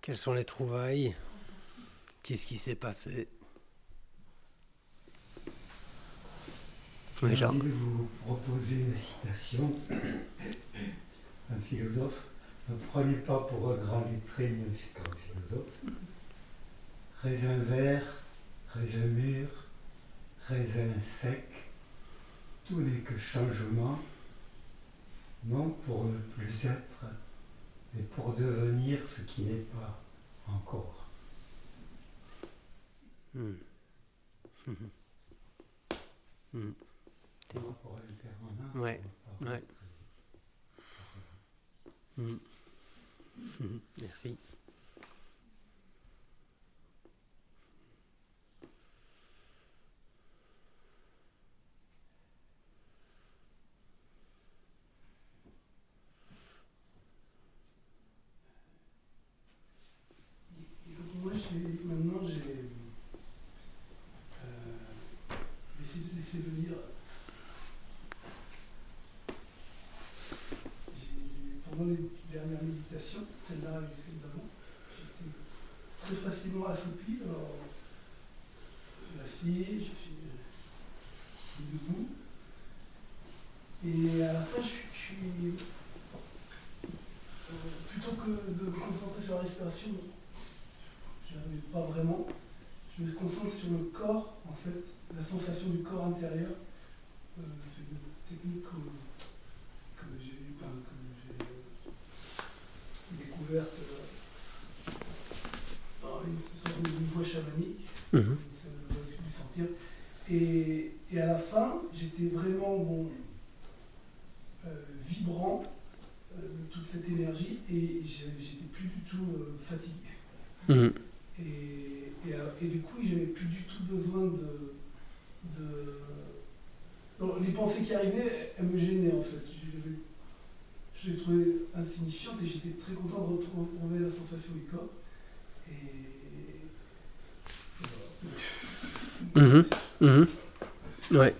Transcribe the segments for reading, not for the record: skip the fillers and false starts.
Quelles sont les trouvailles? Qu'est-ce qui s'est passé? Oui, Jean. Je vais vous proposer une citation. Un philosophe. Ne prenez pas pour un grand lettré ni un grand philosophe. Raisin vert, raisin mûr, raisin sec, tout n'est que changement, non pour ne plus être, mais pour devenir ce qui n'est pas encore. C'est bon. Pour l'impermanence, Ouais. Ouais. Merci. Moi, maintenant, j'ai essayé de laisser venir. Pendant les dernières méditations, celle-là et celle d'avant, j'étais très facilement assoupi. Alors, je suis assis, je suis debout. Et à la fin, je suis plutôt que de me concentrer sur la respiration, je n'arrive pas vraiment. Je me concentre sur le corps, en fait, la sensation du corps intérieur. C'est une technique que j'ai découverte une sorte de voix chamanique, ça m'a dû sentir. Et à la fin, j'étais vraiment vibrant de toute cette énergie et j'étais plus du tout fatigué. Et du coup, j'avais plus du tout besoin Donc, les pensées qui arrivaient, elles me gênaient en fait. Je les trouvais insignifiantes et j'étais très content de retrouver la sensation du corps. Et voilà. Ouais.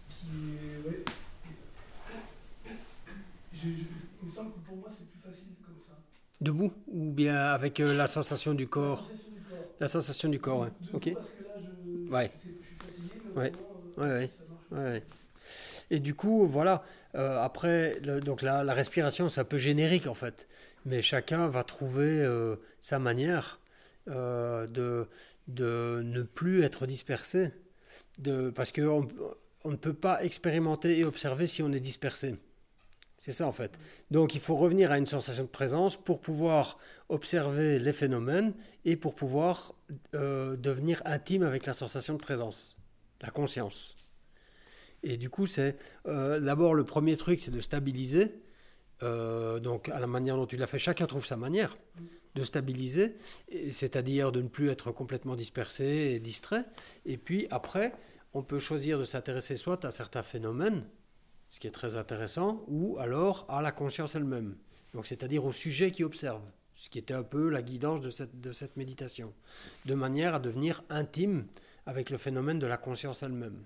Il me semble que pour moi c'est plus facile comme ça. Debout ou bien avec la sensation du corps? La sensation du corps, ouais. Ok. Parce que là, je suis fatigué, mais ouais. Vraiment, ça marche. Ouais. Et du coup, voilà, après, donc la respiration, c'est un peu générique en fait, mais chacun va trouver sa manière de ne plus être dispersé, parce qu'on ne peut pas expérimenter et observer si on est dispersé. C'est ça en fait. Donc il faut revenir à une sensation de présence pour pouvoir observer les phénomènes et pour pouvoir devenir intime avec la sensation de présence, la conscience. Et du coup, c'est d'abord le premier truc, c'est de stabiliser. Donc, à la manière dont tu l'as fait, chacun trouve sa manière de stabiliser, c'est-à-dire de ne plus être complètement dispersé et distrait. Et puis après, on peut choisir de s'intéresser soit à certains phénomènes, ce qui est très intéressant, ou alors à la conscience elle-même. Donc, c'est-à-dire au sujet qui observe, ce qui était un peu la guidance de cette méditation, de manière à devenir intime avec le phénomène de la conscience elle-même.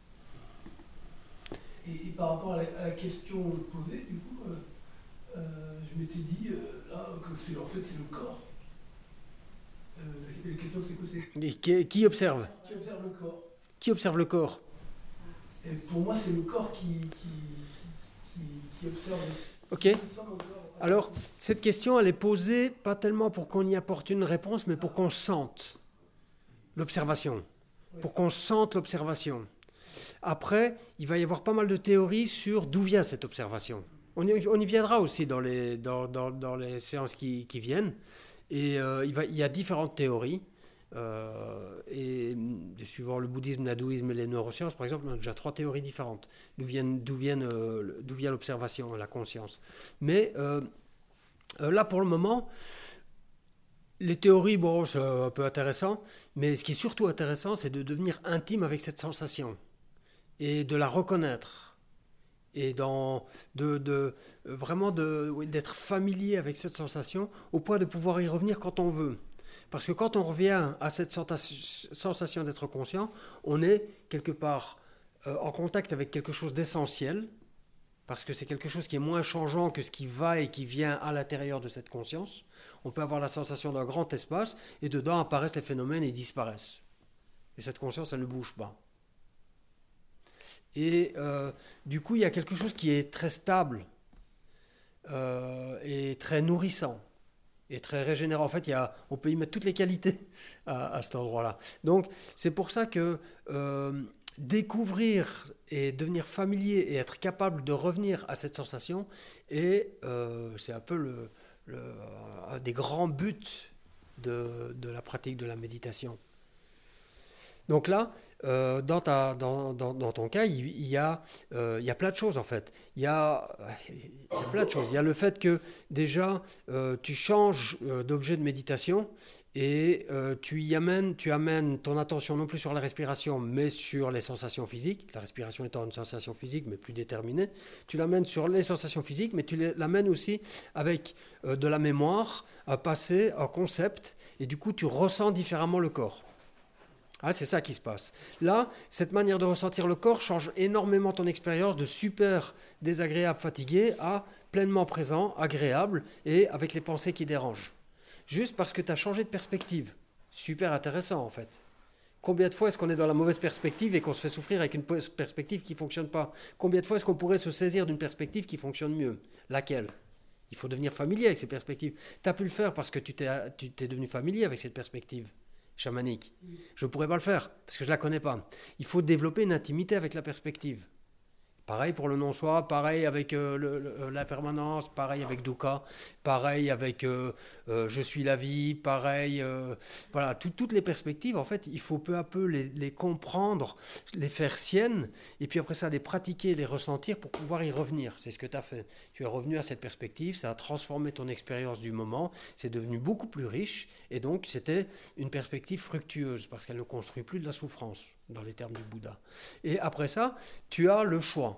Et par rapport à la question posée, du coup, je m'étais dit là que c'est le corps. La question c'est quoi? Qui observe? Qui observe le corps. Qui observe le corps? Et pour moi, c'est le corps qui observe. Ok. Alors, cette question, elle est posée pas tellement pour qu'on y apporte une réponse, mais pour qu'on sente l'observation, pour qu'on sente l'observation. Après, il va y avoir pas mal de théories sur d'où vient cette observation. On y viendra aussi dans les séances qui viennent. Et il y a différentes théories. Et suivant le bouddhisme, l'hindouisme et les neurosciences, par exemple, on a déjà 3 théories différentes. D'où vient l'observation, la conscience. Mais là, pour le moment, les théories, c'est un peu intéressant. Mais ce qui est surtout intéressant, c'est de devenir intime avec cette sensation. Et de la reconnaître et vraiment d'être familier avec cette sensation au point de pouvoir y revenir quand on veut. Parce que quand on revient à cette sensation d'être conscient, on est quelque part en contact avec quelque chose d'essentiel parce que c'est quelque chose qui est moins changeant que ce qui va et qui vient à l'intérieur de cette conscience. On peut avoir la sensation d'un grand espace, et dedans apparaissent les phénomènes et ils disparaissent. Et cette conscience, elle ne bouge pas. Et du coup, il y a quelque chose qui est très stable et très nourrissant et très régénérant. En fait, on peut y mettre toutes les qualités à cet endroit-là. Donc, c'est pour ça que découvrir et devenir familier et être capable de revenir à cette sensation, et c'est un peu un des grands buts de la pratique de la méditation. Donc là, dans ton cas, il y a plein de choses en fait. Il y a plein de choses. Il y a le fait que déjà, tu changes d'objet de méditation et tu amènes ton attention non plus sur la respiration, mais sur les sensations physiques. La respiration étant une sensation physique, mais plus déterminée. Tu l'amènes sur les sensations physiques, mais tu l'amènes aussi avec de la mémoire, un passé, un concept, et du coup, tu ressens différemment le corps. Ah, c'est ça qui se passe. Là, cette manière de ressentir le corps change énormément ton expérience de super désagréable, fatigué, à pleinement présent, agréable et avec les pensées qui dérangent. Juste parce que tu as changé de perspective. Super intéressant en fait. Combien de fois est-ce qu'on est dans la mauvaise perspective et qu'on se fait souffrir avec une perspective qui ne fonctionne pas? Combien de fois est-ce qu'on pourrait se saisir d'une perspective qui fonctionne mieux? Laquelle? Il faut devenir familier avec ces perspectives. Tu as pu le faire parce que tu t'es devenu familier avec cette perspective chamanique. Je ne pourrais pas le faire parce que je ne la connais pas. Il faut développer une intimité avec la perspective. Pareil pour le non-soi, pareil avec l'impermanence, pareil avec dukkha, pareil avec je suis la vie, pareil, voilà, toutes les perspectives, en fait, il faut peu à peu les comprendre, les faire siennes, et puis après ça, les pratiquer, les ressentir pour pouvoir y revenir. C'est ce que tu as fait. Tu es revenu à cette perspective, ça a transformé ton expérience du moment, c'est devenu beaucoup plus riche, et donc c'était une perspective fructueuse, parce qu'elle ne construit plus de la souffrance, dans les termes du Bouddha. Et après ça, tu as le choix.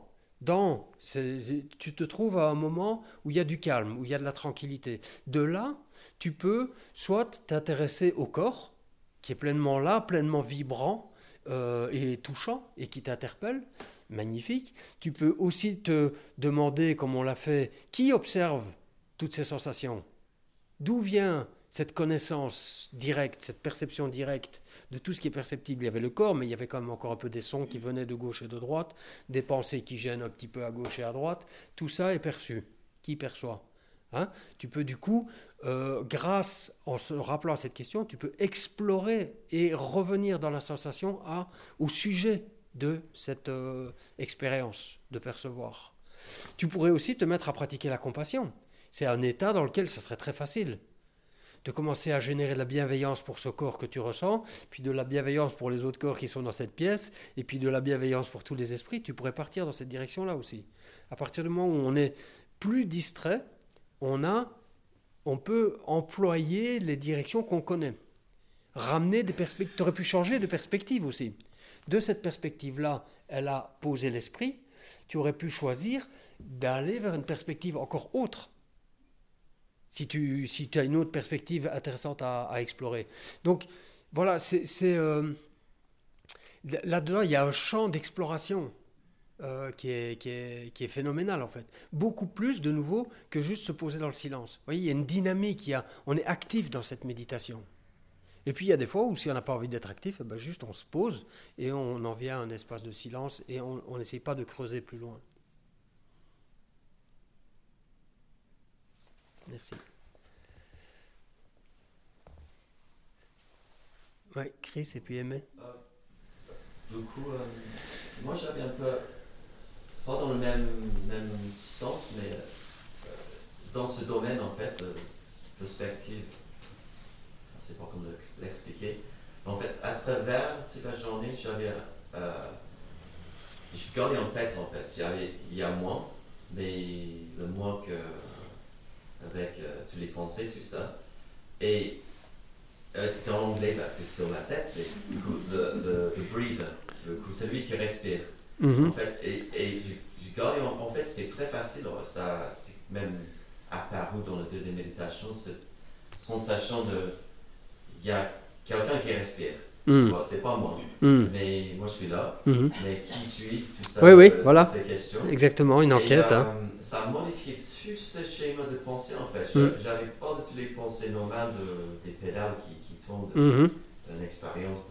Tu te trouves à un moment où il y a du calme, où il y a de la tranquillité. De là, tu peux soit t'intéresser au corps, qui est pleinement là, pleinement vibrant et touchant, et qui t'interpelle, magnifique. Tu peux aussi te demander, comme on l'a fait, qui observe toutes ces sensations? D'où vient cette connaissance directe, cette perception directe de tout ce qui est perceptible? Il y avait le corps, mais il y avait quand même encore un peu des sons qui venaient de gauche et de droite, des pensées qui gênent un petit peu à gauche et à droite. Tout ça est perçu. Qui perçoit? Tu peux du coup, grâce, en se rappelant à cette question, tu peux explorer et revenir dans la sensation au sujet de cette expérience de percevoir. Tu pourrais aussi te mettre à pratiquer la compassion. C'est un état dans lequel ce serait très facile de commencer à générer de la bienveillance pour ce corps que tu ressens, puis de la bienveillance pour les autres corps qui sont dans cette pièce, et puis de la bienveillance pour tous les esprits. Tu pourrais partir dans cette direction-là aussi. À partir du moment où on est plus distrait, on peut employer les directions qu'on connaît. Ramener des perspectives. Tu aurais pu changer de perspective aussi. De cette perspective-là, elle a posé l'esprit. Tu aurais pu choisir d'aller vers une perspective encore autre. Si tu as une autre perspective intéressante à explorer. Donc, voilà, là-dedans, il y a un champ d'exploration qui est phénoménal, en fait. Beaucoup plus, de nouveau, que juste se poser dans le silence. Vous voyez, il y a une dynamique, on est actif dans cette méditation. Et puis, il y a des fois où, si on n'a pas envie d'être actif, juste on se pose et on en vient à un espace de silence et on n'essaie pas de creuser plus loin. Merci. Ouais, Chris et puis Aimé. Du coup, moi j'avais un peu, pas dans le même sens, mais dans ce domaine en fait, perspective, je ne sais pas comment l'expliquer. En fait, à travers toute la journée, je gardais en tête en fait, il y a moi, mais le moi avec toutes les pensées, tout ça. Et c'était en anglais parce que c'était dans ma tête, mais du coup, the breather, celui qui respire. Mm-hmm. En fait, et j'ai gardé, en fait, c'était très facile, ça, c'était même apparu dans la deuxième méditation, cette sensation il y a quelqu'un qui respire. Bon, c'est pas moi, mais moi je suis là. Mhm. Mais qui suis, tout ça, Oui, sur voilà. ces questions. Exactement, une enquête. Et hein. ça a modifié tout ce schéma de pensée en fait. J'avais pas du tout les pensées normales des pédales qui tournent, Mhm. d'une expérience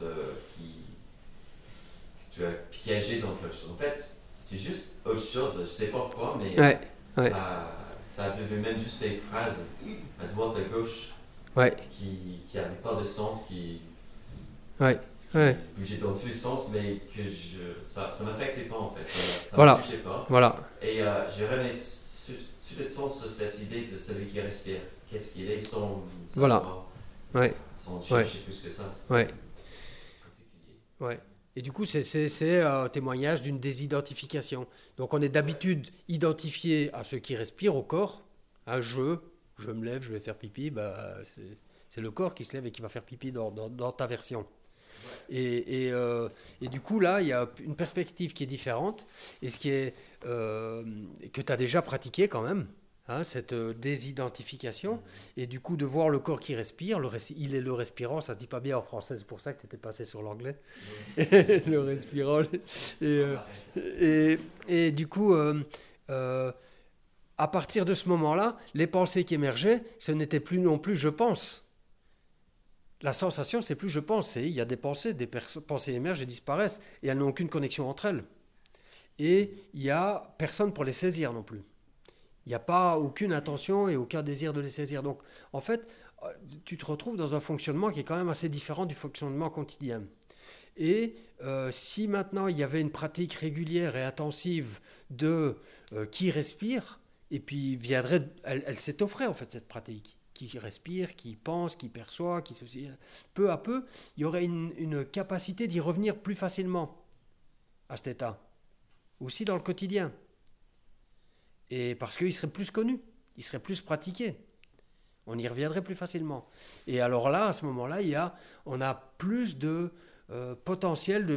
que tu as piégé dans quelque chose. En fait, c'était juste autre chose, je sais pas quoi, mais Ouais, ouais. ça a devenu même juste des phrases à droite, à gauche Ouais, qui n'avaient pas de sens, qui ouais, ouais. bougeaient dans tous les sens, mais que ça m'affectait pas en fait. Ça Voilà. me touchait pas. Voilà. Et je revenais tout le temps sur cette idée de celui qui respire. Qu'est-ce qu'il est sans Voilà. savoir, Ouais, sans chercher plus que ça. C'est ouais, particulier. ouais. Et du coup, c'est un témoignage d'une désidentification. Donc, on est d'habitude identifié à ceux qui respirent au corps. Hein, je me lève, je vais faire pipi. Bah, c'est le corps qui se lève et qui va faire pipi dans ta version. Et du coup, là, il y a une perspective qui est différente. Et ce qui est que tu as déjà pratiqué quand même, hein, cette désidentification. Et du coup, de voir le corps qui respire, il est le respirant, ça se dit pas bien en français, c'est pour ça que tu étais passé sur l'anglais. Le respirant. Et du coup, à partir de ce moment-là, les pensées qui émergeaient, ce n'était plus non plus je pense. La sensation, c'est plus je pense. Il y a des pensées, pensées émergent et disparaissent, et elles n'ont aucune connexion entre elles. Et il n'y a personne pour les saisir non plus. Il n'y a pas aucune intention et aucun désir de les saisir. Donc, en fait, tu te retrouves dans un fonctionnement qui est quand même assez différent du fonctionnement quotidien. Et si maintenant il y avait une pratique régulière et intensive de qui respire, et puis viendrait, elle s'étofferait en fait cette pratique. Qui respire, qui pense, qui perçoit, qui ceci. Peu à peu, il y aurait une capacité d'y revenir plus facilement à cet état. Aussi dans le quotidien. Et parce qu'il serait plus connu, il serait plus pratiqué. On y reviendrait plus facilement. Et alors là, à ce moment-là, on a plus de potentiel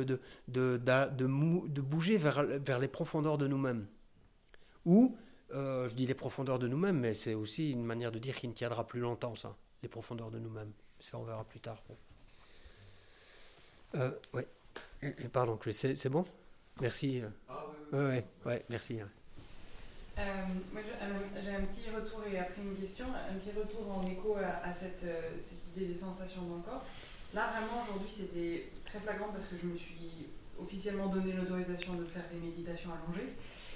de bouger vers les profondeurs de nous-mêmes. Ou, je dis les profondeurs de nous-mêmes, mais c'est aussi une manière de dire qu'il ne tiendra plus longtemps, ça, les profondeurs de nous-mêmes. Ça, on verra plus tard. Ouais. Pardon, Chris, c'est bon ? Merci. Ouais, merci. Moi, j'ai un petit retour et après une question, un petit retour en écho à cette idée des sensations dans le corps. Là, vraiment, aujourd'hui, c'était très flagrant parce que je me suis officiellement donné l'autorisation de faire des méditations allongées.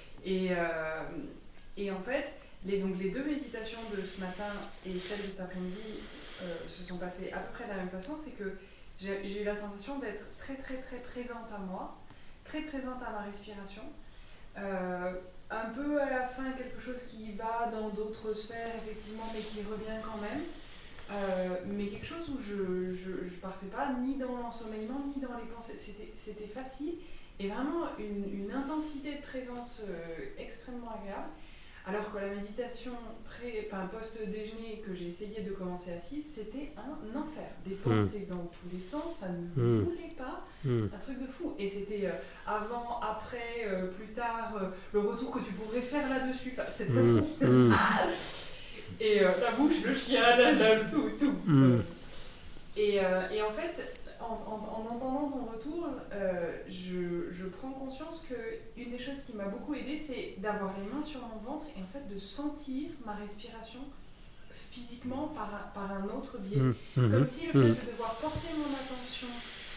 Et en fait, les deux méditations de ce matin et celle de cet après-midi se sont passées à peu près de la même façon. C'est que j'ai eu la sensation d'être très, très, très présente à moi, très présente à ma respiration. Un peu à la fin quelque chose qui va dans d'autres sphères effectivement mais qui revient quand même mais quelque chose où je partais pas ni dans l'ensommeillement ni dans les pensées, c'était facile et vraiment une intensité de présence extrêmement agréable, alors que la méditation post-déjeuner que j'ai essayé de commencer à 6, c'était un enfer, des pensées dans tous les sens, ça ne voulait pas, un truc de fou, et c'était avant, après, plus tard, le retour que tu pourrais faire là-dessus, c'est très fou. Et la bouche, le chien, tout. Et en fait, en entendant ton retour, je prends conscience qu'une des choses qui m'a beaucoup aidée, c'est d'avoir les mains sur mon ventre et en fait de sentir ma respiration physiquement par un autre biais. Comme si le fait de devoir porter mon attention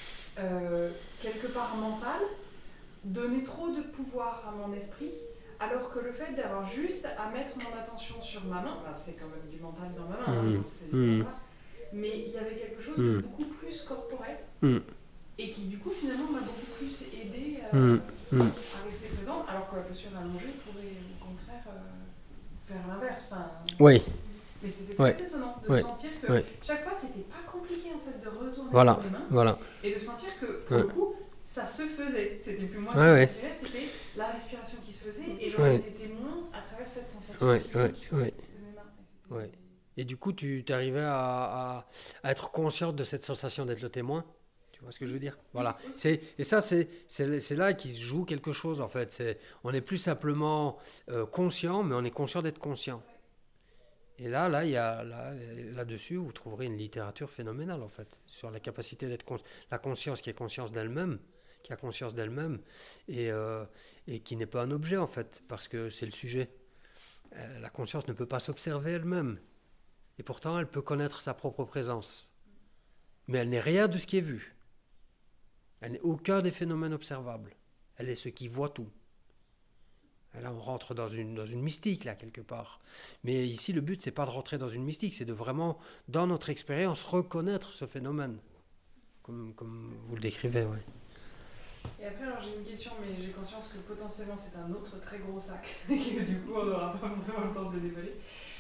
quelque part mentale donnait trop de pouvoir à mon esprit, alors que le fait d'avoir juste à mettre mon attention sur ma main, c'est quand même du mental dans ma main, mais il y avait quelque chose de beaucoup plus corporel et qui du coup finalement m'a beaucoup plus aidé à rester présente, alors que la posture allongée pourrait au contraire faire l'inverse. Oui. Mais c'était très étonnant de sentir que chaque fois c'était pas compliqué en fait de retourner sur les mains et de sentir que pour le coup ça se faisait. C'était plus moi qui respirais, c'était la respiration qui se faisait et j'en étais témoin à travers cette sensation de mes mains. Et du coup, tu arrivais à être consciente de cette sensation d'être le témoin. Tu vois ce que je veux dire ? Voilà. Et ça, c'est là qu'il se joue quelque chose, en fait. On n'est plus simplement conscient, mais on est conscient d'être conscient. Et là-dessus, vous trouverez une littérature phénoménale, en fait, sur la capacité la conscience qui est conscience d'elle-même, qui a conscience d'elle-même, et qui n'est pas un objet, en fait, parce que c'est le sujet. La conscience ne peut pas s'observer elle-même, et pourtant, elle peut connaître sa propre présence. Mais elle n'est rien de ce qui est vu. Elle n'est aucun des phénomènes observables. Elle est ce qui voit tout. Et là, on rentre dans une mystique, là, quelque part. Mais ici, le but, c'est pas de rentrer dans une mystique, c'est de vraiment, dans notre expérience, reconnaître ce phénomène, comme vous le décrivez. Ouais. Et après, alors j'ai une question, mais j'ai conscience que potentiellement c'est un autre très gros sac, et que du coup on n'aura pas forcément le temps de le dévoiler.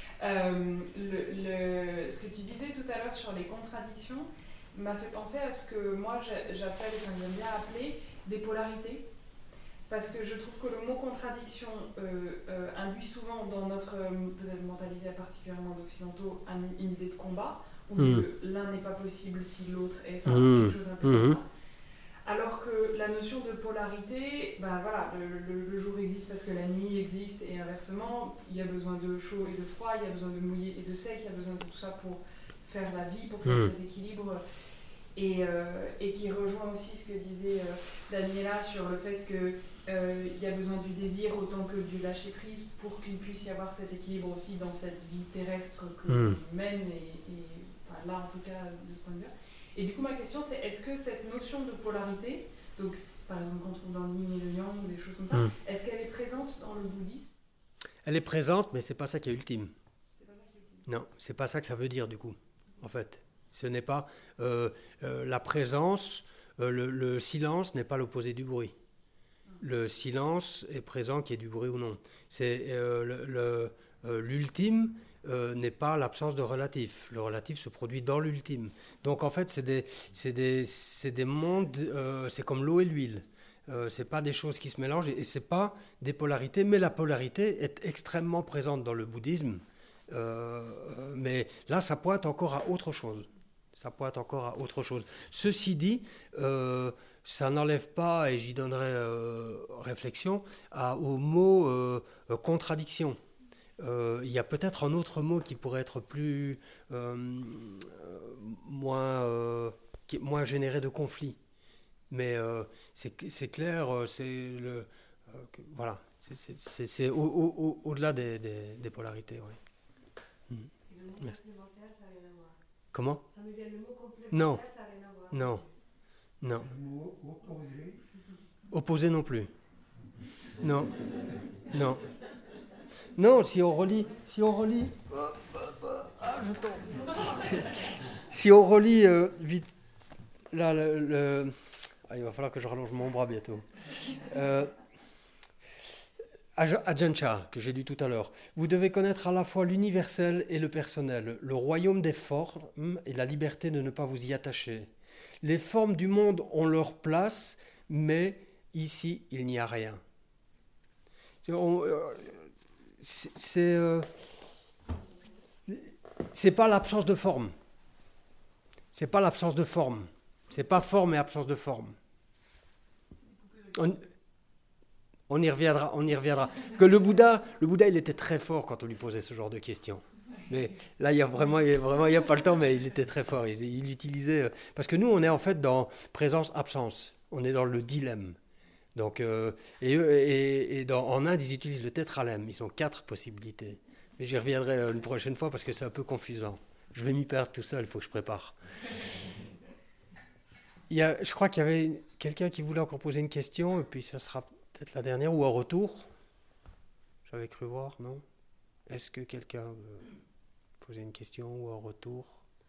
Ce que tu disais tout à l'heure sur les contradictions m'a fait penser à ce que moi j'appelle, j'aime bien appeler des polarités. Parce que je trouve que le mot contradiction induit souvent dans notre peut-être mentalité particulièrement d'occidentaux une idée de combat, où l'un n'est pas possible si l'autre est, quelque chose un peu comme ça. Alors que la notion de polarité, ben voilà, le jour existe parce que la nuit existe et inversement, il y a besoin de chaud et de froid, il y a besoin de mouillé et de sec, il y a besoin de tout ça pour faire la vie, pour faire cet équilibre. Et qui rejoint aussi ce que disait Daniela sur le fait qu'il y a besoin du désir autant que du lâcher prise pour qu'il puisse y avoir cet équilibre aussi dans cette vie terrestre que l'on mène, enfin, là en tout cas de ce point de vue. Et du coup ma question c'est, est-ce que cette notion de polarité, donc par exemple quand on trouve dans le yin et le yang ou des choses comme ça, est-ce qu'elle est présente dans le bouddhisme ? Elle est présente, mais c'est pas ça qui est ultime. Non, c'est pas ça que ça veut dire du coup, en fait. Ce n'est pas la présence, le silence n'est pas l'opposé du bruit. Le silence est présent, qu'il y ait du bruit ou non. L'ultime n'est pas l'absence de relatif. Le relatif se produit dans l'ultime. Donc en fait, c'est des mondes, c'est comme l'eau et l'huile. C'est pas des choses qui se mélangent et c'est pas des polarités, mais la polarité est extrêmement présente dans le bouddhisme. Mais là, ça pointe encore à autre chose. Ceci dit, ça n'enlève pas, et j'y donnerai réflexion, au mot contradiction. Il y a peut-être un autre mot qui pourrait être plus moins généré de conflits. Mais c'est clair, voilà, c'est au-delà des polarités. Ouais. Merci. Comment ? Ça me vient le mot complémentaire, Non. ça n'a rien à voir. Non. Non. Le mot opposé. Opposé non plus. Non. Non. Non, si on relit. Ah, je tombe. Si on relit vite. Là, il va falloir que je rallonge mon bras bientôt. Ajahn Chah, que j'ai lu tout à l'heure. Vous devez connaître à la fois l'universel et le personnel, le royaume des formes et la liberté de ne pas vous y attacher. Les formes du monde ont leur place, mais ici, il n'y a rien. C'est pas l'absence de forme. C'est pas l'absence de forme. C'est pas forme et absence de forme. On y reviendra. Que le Bouddha, il était très fort quand on lui posait ce genre de questions. Mais là, il y a pas le temps, mais il était très fort. Il utilisait parce que nous, on est en fait dans présence-absence. On est dans le dilemme. Donc, en Inde, ils utilisent le tétralemme. Ils ont 4 possibilités. Mais j'y reviendrai une prochaine fois parce que c'est un peu confusant. Je vais m'y perdre tout seul. Il faut que je prépare. Je crois qu'il y avait quelqu'un qui voulait encore poser une question, et puis ça sera peut-être la dernière, ou un retour. J'avais cru voir, non ? Est-ce que quelqu'un veut poser une question ou un retour ?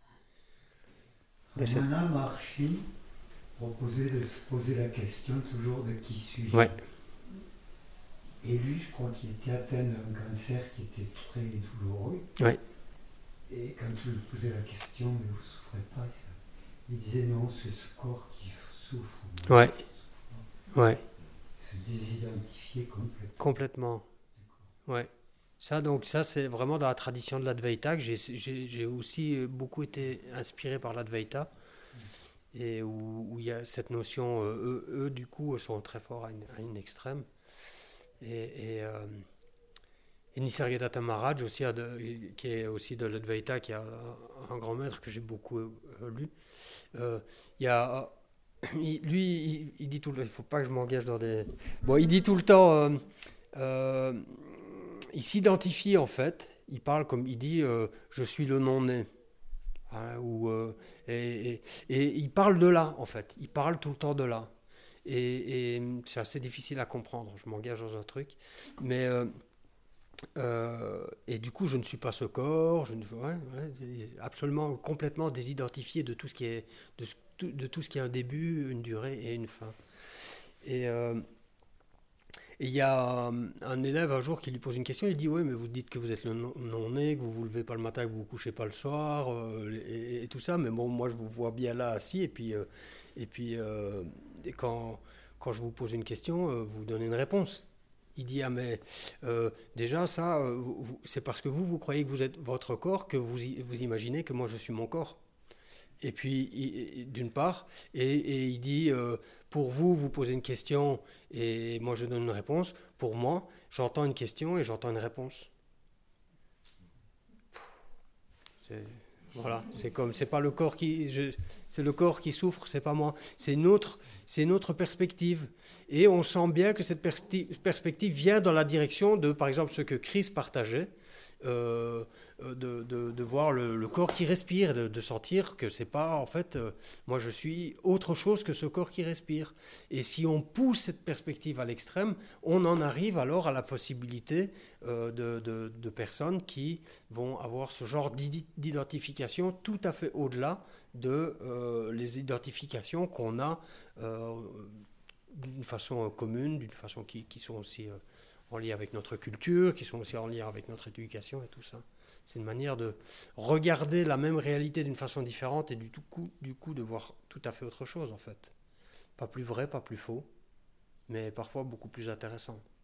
Ramana Maharshi proposait de se poser la question toujours de qui suis-je. Ouais. Et lui, je crois qu'il était atteint d'un cancer qui était très douloureux. Ouais. Et quand tu lui posais la question, mais vous ne souffrez pas, il disait non, c'est ce corps qui souffre. Ouais. Ouais. Se désidentifier complètement. Ouais. Ça, c'est vraiment dans la tradition de l'Advaita que j'ai aussi beaucoup été inspiré par l'Advaita, et où il y a cette notion, eux du coup sont très forts à une extrême, et Et Nisargadatta Maharaj, aussi, qui est aussi de l'Advaita, qui est un grand maître que j'ai beaucoup lu. Il y a, il dit tout le temps, il ne faut pas que je m'engage dans des... Bon, il dit tout le temps, il s'identifie en fait, il parle comme il dit, je suis le non-né. Hein, et il parle de là, en fait, il parle tout le temps de là. Et c'est assez difficile à comprendre, je m'engage dans un truc. Mais... et du coup, je ne suis pas ce corps, absolument complètement désidentifié de tout ce qui est de tout ce qui a un début, une durée et une fin. Et il y a un élève un jour qui lui pose une question, il dit oui, mais vous dites que vous êtes le non-né, que vous vous levez pas le matin, que vous vous couchez pas le soir, et tout ça, mais bon, moi je vous vois bien là assis, et puis quand je vous pose une question, vous donnez une réponse. Il dit, ah mais déjà ça, c'est parce que vous croyez que vous êtes votre corps que vous imaginez que moi je suis mon corps. Et puis, d'une part, et il dit, pour vous, vous posez une question et moi je donne une réponse. Pour moi, j'entends une question et j'entends une réponse. Voilà, c'est pas le corps c'est le corps qui souffre, c'est pas moi. C'est une autre perspective. Et on sent bien que cette perspective vient dans la direction de, par exemple, ce que Chris partageait, de voir le corps qui respire, de sentir que c'est pas, en fait, moi je suis autre chose que ce corps qui respire. Et si on pousse cette perspective à l'extrême, on en arrive alors à la possibilité de personnes qui vont avoir ce genre d'identification tout à fait au-delà de les identifications qu'on a d'une façon commune, d'une façon qui sont aussi en lien avec notre culture, qui sont aussi en lien avec notre éducation et tout ça. C'est une manière de regarder la même réalité d'une façon différente et du coup de voir tout à fait autre chose en fait. Pas plus vrai, pas plus faux, mais parfois beaucoup plus intéressant.